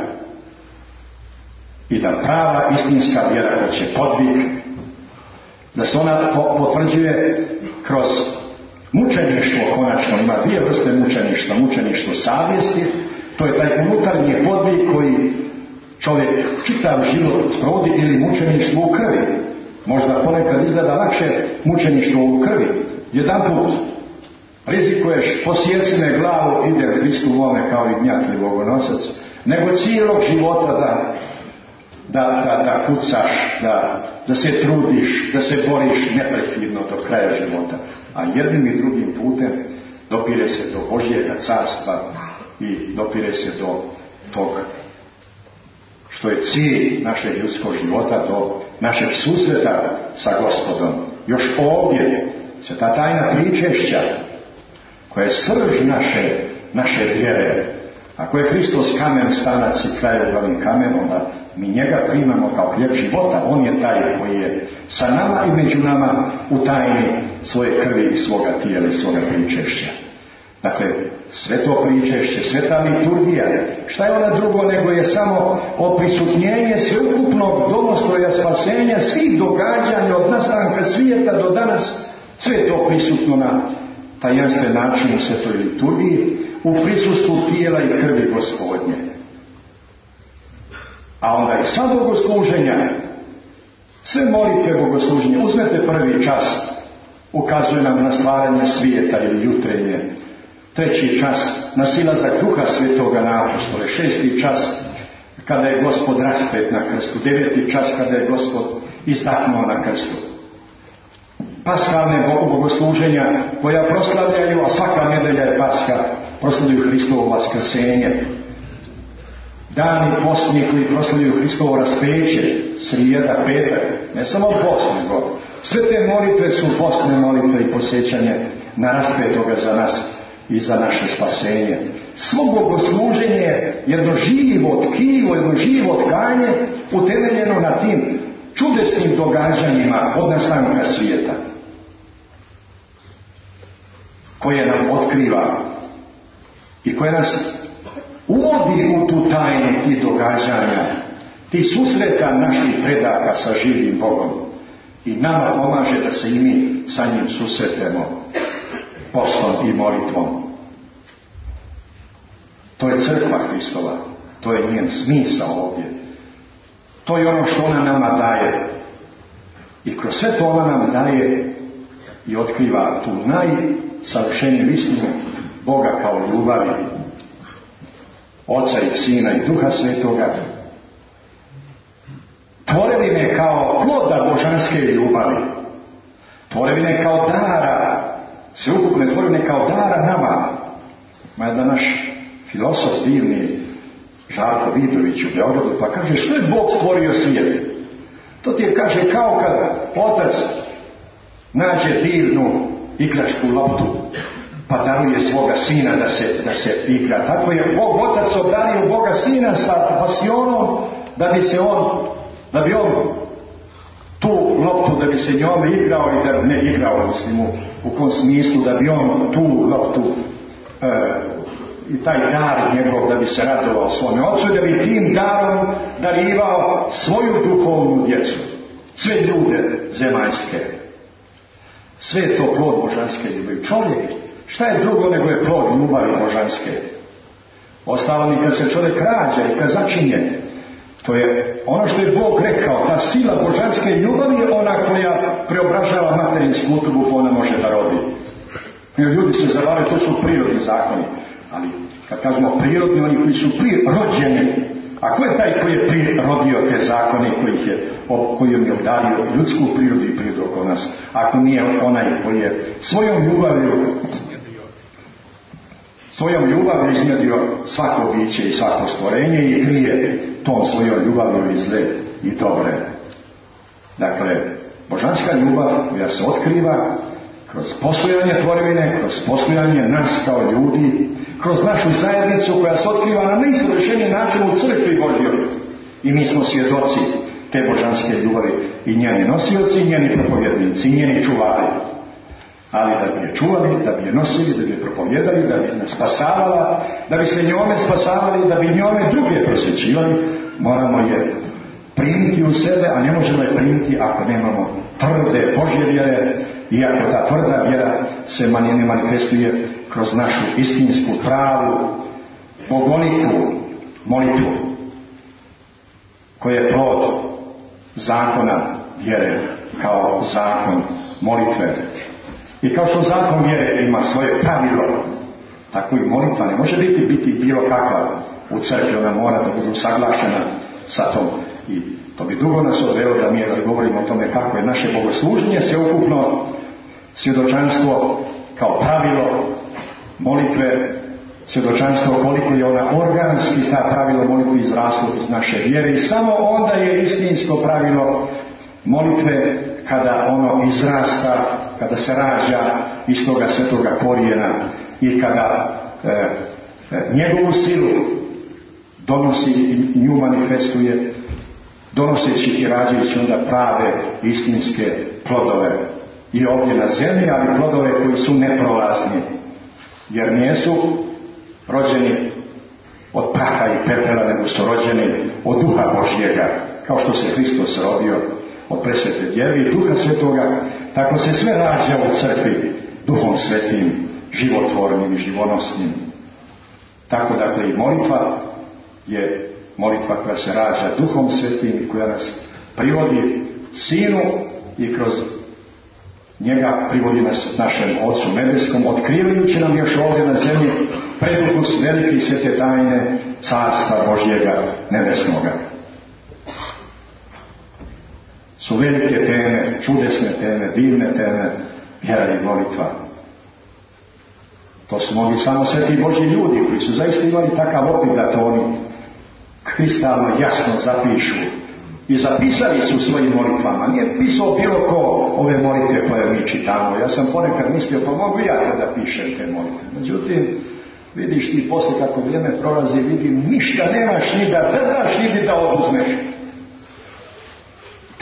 i da prava istinska vjera hoće podvig, da se ona potvrđuje kroz mučeništvo. Konačno ima 2 vrste mučeništva. Mučeništvo savjesti, to je taj unutarnji podvig koji čovjek čitav život provodi, ili mučeništvo u krvi. Možda ponekad izgleda lakše mučeništvo u krvi. Jedanput rizikuješ, posjecine glavu, ide Hristu vome kao i gnjatli bogonosac, nego cijelog života da kucaš, da se trudiš, da se boriš neprekidno do kraja života. A jednim i drugim putem dopire se do Božjega carstva i dopire se do tog što je cilj našeg ljudskog života, do našeg susreta sa Gospodom. Još ovdje se ta tajna pričešća, koja je srž naše vjere. Ako je Hristos kamen stanac i krajobrazni kamen, onda mi njega primamo kao hljeb života. On je taj koji je sa nama i među nama u tajni svoje krvi i svoga tijela i svoga pričešća. Dakle, sveto pričešće, sveta liturgija, šta je ona drugo nego je samo oprisutnjenje sveukupnog domostroja spasenja, svih događanja od nastanka svijeta do danas. Sve je to prisutno na tajanstven način u svetoj liturgiji, u prisustvu tijela i krvi Gospodnje. A onda i sva bogosluženja, sve molitve bogosluženja, uzmete prvi čas, ukazuje nam na stvaranje svijeta ili jutrenje, 3. čas na silazak Duha Svetoga na apostole, 6. čas kada je Gospod raspet na krstu, 9. čas kada je Gospod izdahnuo na krstu. Paskalne bogosluženja koja proslavljaju, a svaka nedelja je Paska, proslavljaju Hristovo vaskrsenje. Dani postni koji proslavljaju Hristovo raspeće, srijeda, petak, ne samo post, nego sve te molitve su postne molitve i posjećanje na raspetoga za nas i za naše spasenje. Svo bogosluženje je jedno živo tkivo, jedno živo tkanje utemeljeno na tim čudesnim događanjima od nastanka svijeta, koje nam otkriva i koje nas uvodi u tu tajnu tih događanja, tih susreta naših predaka sa živim Bogom i nama pomaže da se i mi sa njim susretemo postom i molitvom. To je crkva Hristova, to je njen smisao ovdje. To je ono što ona nama daje. I kroz sve to ona nam daje i otkriva tu najsavršeniju istinu Boga kao ljubavi, Oca i Sina i Duha Svetoga, tvorevine kao ploda božanske ljubavi, tvorevine kao dara, sveukupne tvorevine kao dara nama. Mada naš filosof divni Žarko Vidović u Beogradu pa kaže, što je Bog stvorio svijet? To ti je, kaže, kao kad otac nađe divnu igračku loptu pa daruje svoga sina da se igra. Tako je Bog otac obdario Boga sina sa pasionom da bi on tu loptu, da bi se njome igrao i da ne igrao, mislim, u kom smislu, da bi on tu loptu i taj dar njegov, da bi se radovao svome ocu i da bi tim darom darivao svoju duhovnu djecu, sve ljude zemaljske. Sve je to plod božanske ljubavi. Čovjek, šta je drugo nego je plod ljubavi božanske? Ostalo mi kad se čovjek rađa i kad začinje, to je ono što je Bog rekao, ta sila božanske ljubavi je ona koja preobražava materinsku utrobu, ona može da rodi. Ljudi se zavare, to su prirodni zakoni. Ali kad kažemo prirodni, oni koji su rođeni, a ko je taj koji je prirodio te zakone koji je obdario ljudsku prirodu i prirodu oko nas? Ako nije onaj koji je svojom ljubavlju iznjedio svako biće i svako stvorenje i krije tom svojom ljubavlju i zle i dobre. Dakle, božanska ljubav koja se otkriva kroz postojanje tvorevine, kroz postojanje nas kao ljudi, kroz našu zajednicu koja se otkriva na najsavršeniji način u crkvi Božjoj. I mi smo svjedoci te božanske ljubavi i njeni nosioci, i njeni propovjednici, i njeni čuvari. Ali da bi je čuvali, da bi je nosili, da bi je propovjedali, da bi je spasavala, da bi se njome spasavali, da bi njome druge prosvećivali, moramo je primiti u sebe, a ne možemo je primiti ako nemamo tvrde Božje vjere, iako ta tvrda vjera se ne manifestuje kroz našu istinsku, pravu, bogoliku molitvu, koja je plod zakona vjere kao zakon molitve. I kao što zakon vjere ima svoje pravilo, tako i molitva ne može biti bilo kakva u crkvi, ona mora da bude usaglašena sa tom. I to bi dugo nas odvelo da mi govorimo o tome kako je naše bogosluženje sveukupno svjedočanstvo kao pravilo molitve, svjedočanstvo koliko je ona organski ta pravilo molitve izraslo iz naše vjere i samo onda je istinsko pravilo molitve kada ono izrasta, kada se rađa iz toga svetoga korijena i kada njegovu silu donosi i nju manifestuje, donoseći i rađajući onda prave istinske plodove i ovdje na zemlji, ali plodove koji su neprolazni, jer nisu rođeni od praha i pepela, nego su rođeni od Duha Božjega, kao što se Hristos rodio od presvete Djeve i Duha Svetoga, tako se sve rađa u crkvi Duhom Svetim, životvornim i živonosnim. Tako dakle i molitva je molitva koja se rađa Duhom Svetim i koja nas privodi Sinu i kroz njega privodi nas našem Otcu Nebeskom, otkrivajući nam još ovdje na zemlji predukus velike i svete tajne Carstva Božjega Nebesnoga. Su velike teme, čudesne teme, divne teme, vjera i molitva. To su mogli samo sveti Božji ljudi koji su zaista imali takav opit da to oni kristalno jasno zapišu i zapisali su u svojim molitvama. Nije pisao bilo ko ove molitve koje mi čitamo. Ja sam ponekad mislio, pa mogu ja to da pišem te molitve. Međutim, vidiš ti poslije kako vrijeme prolazi, vidim, ništa nemaš ni da daš, ni da oduzmeš.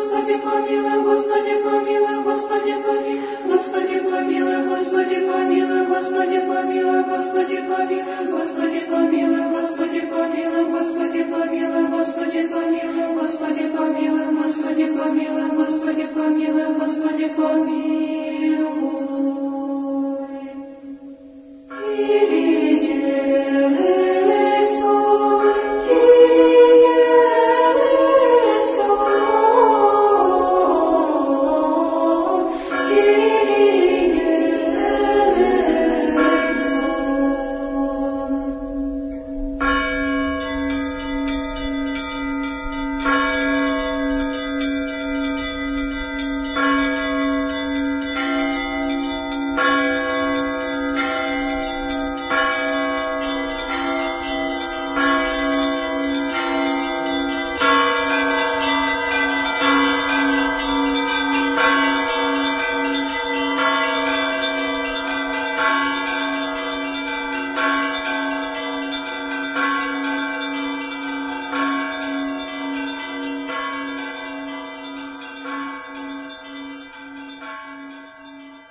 помилуй, Господи помилуй, Господи помилуй, Господи помилуй, Господи помилуй, Господи помилуй, Господи помилуй, Господи помилуй, Господи помилуй, Господи помилуй, Господи помилуй, Господи помилуй, Господи помилуй, Господи помилуй, Господи помилуй. Kyrie